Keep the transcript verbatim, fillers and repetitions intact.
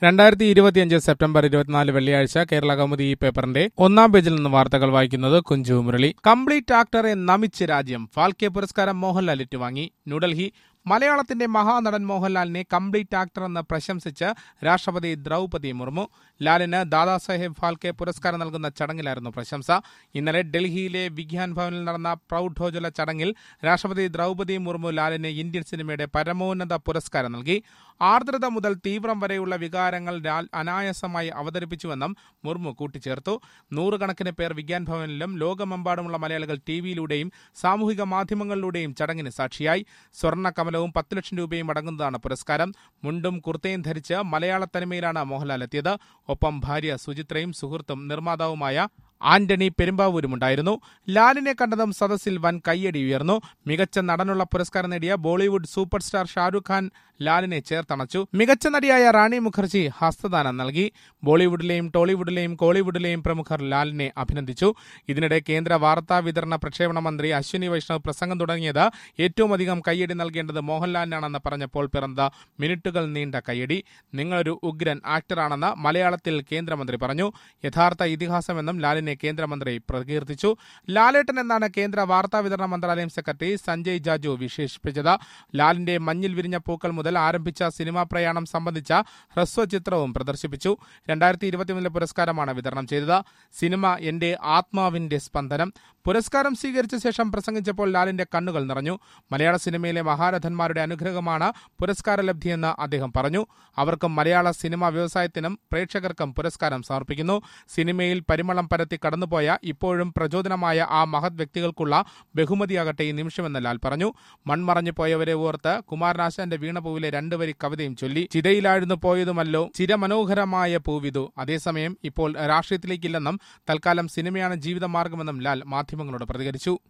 രണ്ടായിരത്തി ഇരുപത്തിയഞ്ച് സെപ്റ്റംബർ ഇരുപത്തിനാല് വെള്ളിയാഴ്ച കേരള കൗമുദി ഈ പേപ്പറിന്റെ ഒന്നാം പേജിൽ നിന്ന് വാർത്തകൾ വായിക്കുന്നത് കുഞ്ചു മുരളി. കംപ്ലീറ്റ് ആക്ടറെ നമിച്ച് രാജ്യം. ഫാൽക്കെ പുരസ്കാരം മോഹൻലാൽ ഏറ്റുവാങ്ങി. ന്യൂഡൽഹി. മലയാളത്തിന്റെ മഹാനടൻ മോഹൻലാലിനെ കംപ്ലീറ്റ് ആക്ടർ എന്ന് പ്രശംസിച്ച് രാഷ്ട്രപതി ദ്രൗപദി മുർമു. ലാലിന് ദാദാസാഹേബ് ഫാൽക്കെ പുരസ്കാരം നൽകുന്ന ചടങ്ങിലായിരുന്നു പ്രശംസ. ഇന്നലെ ഡൽഹിയിലെ വിഗ്യാൻ ഭവനിൽ നടന്ന പ്രൗഢോജ്വല ചടങ്ങിൽ രാഷ്ട്രപതി ദ്രൗപദി മുർമു ലാലിന് ഇന്ത്യൻ സിനിമയുടെ പരമോന്നത പുരസ്കാരം നൽകി. ആർദ്രത മുതൽ തീവ്രം വരെയുള്ള വികാരങ്ങൾ ലാൽ അനായാസമായി അവതരിപ്പിച്ചുവെന്നും മുർമു കൂട്ടിച്ചേർത്തു. നൂറുകണക്കിന് പേർ വിഗ്യാൻ ഭവനിലും ലോകമെമ്പാടുമുള്ള മലയാളികൾ ടിവിയിലൂടെയും സാമൂഹിക മാധ്യമങ്ങളിലൂടെയും ചടങ്ങിന് സാക്ഷിയായി. സ്വർണ്ണ കമലവും പത്ത് ലക്ഷം രൂപയും അടങ്ങുന്നതാണ് പുരസ്കാരം. മുണ്ടും കുർത്തയും ധരിച്ച് മലയാള തനിമയിലാണ് മോഹൻലാൽ എത്തിയത്. ഒപ്പം ഭാര്യ സുചിത്രയും സുഹൃത്തും നിർമ്മാതാവുമായ ആന്റണി പെരുമ്പാവൂരുമുണ്ടായിരുന്നു. ലാലിനെ കണ്ടതും സദസ്സിൽ വൻ കയ്യടി ഉയർന്നു. മികച്ച നടനുള്ള പുരസ്കാരം നേടിയ Bollywood super star Shahrukh Khan ലാലിനെ ചേർത്തണച്ചു. മികച്ച നടിയായ റാണി മുഖർജി ഹസ്തദാനം നൽകി. ബോളിവുഡിലെയും ടോളിവുഡിലെയും കോളിവുഡിലെയും പ്രമുഖർ ലാലിനെ അഭിനന്ദിച്ചു. ഇതിനിടെ കേന്ദ്ര വാർത്താ വിതരണ പ്രക്ഷേപണ മന്ത്രി അശ്വിനി വൈഷ്ണവ് പ്രസംഗം തുടങ്ങിയത് ഏറ്റവും അധികം കയ്യടി നൽകേണ്ടത് മോഹൻലാലിനാണെന്ന് പറഞ്ഞപ്പോൾ പിറന്ന മിനിറ്റുകൾ നീണ്ട കയ്യടി. നിങ്ങളൊരു ഉഗ്രൻ ആക്ടറാണെന്ന് മലയാളത്തിൽ കേന്ദ്രമന്ത്രി പറഞ്ഞു. യഥാർത്ഥ ഇതിഹാസമെന്നും ലാലിനെ കേന്ദ്രമന്ത്രി പ്രകീർത്തിച്ചു. ലാലേട്ടൻ എന്നാണ് കേന്ദ്ര വാർത്താ വിതരണ മന്ത്രാലയം സെക്രട്ടറി സഞ്ജയ് ജാജു വിശേഷിപ്പിച്ചത്. ലാലിന്റെ മഞ്ഞിൽ വിരിഞ്ഞ പൂക്കൾ മുതൽ ആരംഭിച്ച സിനിമാ പ്രയാണം സംബന്ധിച്ച ഹ്രസ്വചിത്രവും പ്രദർശിപ്പിച്ചു. രണ്ടായിരത്തി ഇരുപത്തിമൂന്നിലെ പുരസ്കാരമാണ് വിതരണം ചെയ്തത്. സിനിമ എന്റെ ആത്മാവിന്റെ സ്പന്ദനം. പുരസ്കാരം സ്വീകരിച്ച ശേഷം പ്രസംഗിച്ചപ്പോൾ ലാലിന്റെ കണ്ണുകൾ നിറഞ്ഞു. മലയാള സിനിമയിലെ മഹാരഥന്മാരുടെ അനുഗ്രഹമാണ് പുരസ്കാരലബ്ധിയെന്ന് അദ്ദേഹം പറഞ്ഞു. അവർക്കും മലയാള സിനിമാ വ്യവസായത്തിനും പ്രേക്ഷകർക്കും പുരസ്കാരം സമർപ്പിക്കുന്നു. സിനിമയിൽ പരിമളം പരത്തി കടന്നുപോയ ഇപ്പോഴും പ്രചോദനമായ ആ മഹത് വ്യക്തികൾക്കുള്ള ബഹുമതിയാകട്ടെ ഈ നിമിഷമെന്ന് ലാൽ പറഞ്ഞു. മൺമറഞ്ഞു പോയവരെ ഓർത്ത് കുമാരനാശാന്റെ വീണപൂവിലെ രണ്ടുവരി കവിതയും ചൊല്ലി. ചിതയിലാഴ്ന്നു പോയതുമല്ലോ ചിരമനോഹരമായ പൂവിതു. അതേസമയം ഇപ്പോൾ രാഷ്ട്രീയത്തിലേക്കില്ലെന്നും തൽക്കാലം സിനിമയാണ് ജീവിതമാർഗമെന്നും ലാൽ മാധ്യമങ്ങളോട് പ്രതികരിച്ചു.